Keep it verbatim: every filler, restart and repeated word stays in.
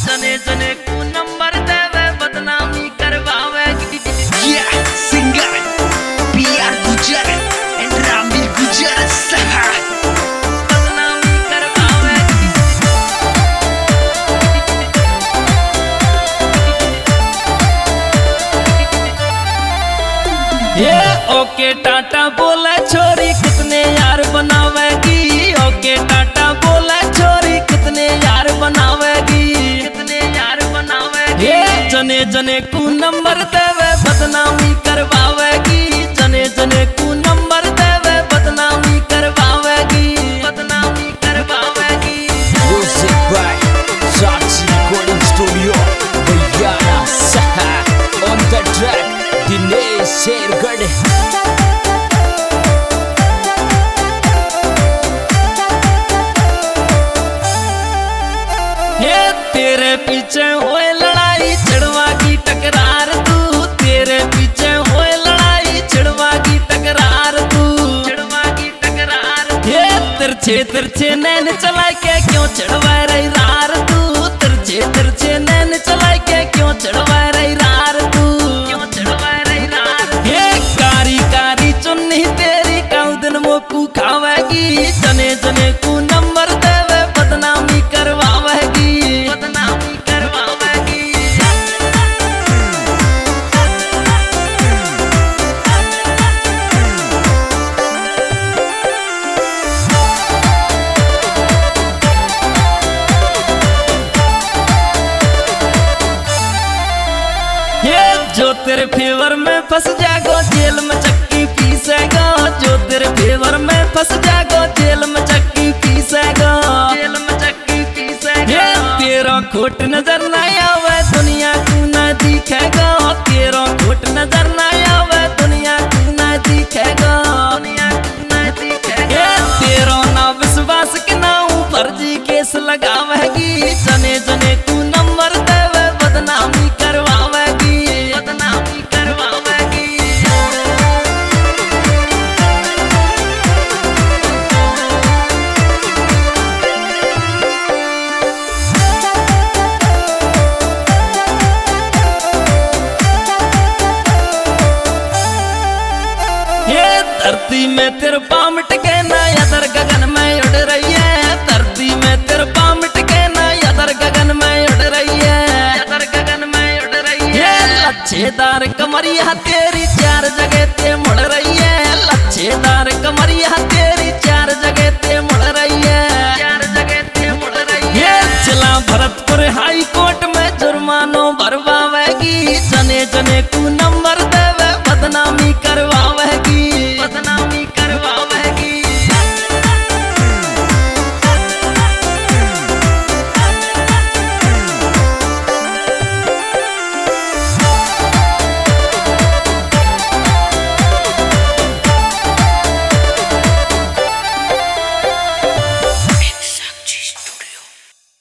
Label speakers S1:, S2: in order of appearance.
S1: जने जने को नंबर देवे बदनामी करवावेगी।
S2: Yeah, singer P R Gujar and Ramir Gujar Saha
S1: बदनामी करवावेगी। ये ओके टाटा बोला छोरी कितने यार बनावेगी। ओके टाटा बोला छोरी कितने यार बनावेगी। कितने यार बनावेगी। ये जने जने को नंबर देवे बदनामी करवावेगी। जने जने को नंबर देवे बदनामी करवावेगी। बदनामी करवावेगी।
S2: Music by Sachi Recording Studio Bayana Saha on the track Dinesh Shergade
S1: ये तेरे पीछे होए लड़ाई छिड़वागी टकरार तू। तेरे पीछे होए लड़ाई छिड़वागी टकरार तू। छिड़वागी टकरार ये तिरछे तिरछे नैन चला के क्यों छिड़वा रही रार तू। तिरछे तिरछे नैन चला के क्यों छिड़वा रही रार तू। क्यों छिड़वा रही रार ये कारी कारी चुन्नी तेरी काउ दिन मोकू खावेगी। जने जने को नंबर देवे बदनामी करवावेगी। बदनामी करवावेगी। ये जो तेरे फेवर में फंस जागो जेल में चक्की पीसेगा। जो तेरे फेवर में फंस जागो जेल में चक्की पीसेगा। जेल में चक्की पीसेगा। ये तेरा खोट नजर ना आवे दुनिया को ना दिखेगा। तेरा खोट नजर ना आवे दुनिया को ना दिखेगा। दुनिया को ना दिखेगा। ये तेरा ना विश्वास के ना फर्जी केस लगावेगी। जने जने को नंबर देवे बदनामी करवावेगी। बदनामी करवावेगी। ये धरती में तेरे पाँव टिके ना अदर गगन में उड़ रही है। धरती में तेरे पाँव टिके ना अदर गगन में उड़ रही है। अदर गगन में उड़ रही है। लच्छेदार कमरिया तेरी चार जगह ते मुड़ रही है। लच्छेदार कमरिया तेरी चार जगह ते मुड़ रही है। चार जगह ते मुड़ रही है। जिला भरतपुर हाई कोर्ट में जुर्मानो भरवावेगी। जने जने को नंबर